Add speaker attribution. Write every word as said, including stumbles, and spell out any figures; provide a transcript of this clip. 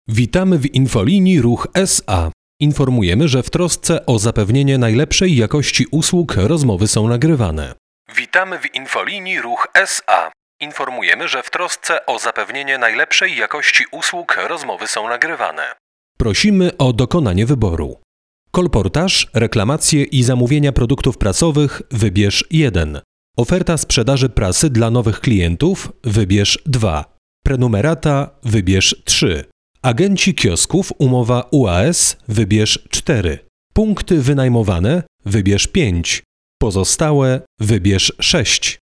Speaker 1: Witamy w infolinii Ruch S A. Informujemy, że w trosce o zapewnienie najlepszej jakości usług rozmowy są nagrywane. Witamy w infolinii Ruch S A. Informujemy, że w trosce o zapewnienie najlepszej jakości usług rozmowy są nagrywane. Prosimy o dokonanie wyboru. Kolportaż, reklamacje i zamówienia produktów prasowych wybierz jeden. Oferta sprzedaży prasy dla nowych klientów wybierz dwa. Prenumerata wybierz trzy. Agenci kiosków umowa U A S wybierz cztery. Punkty wynajmowane wybierz pięć. Pozostałe wybierz sześć.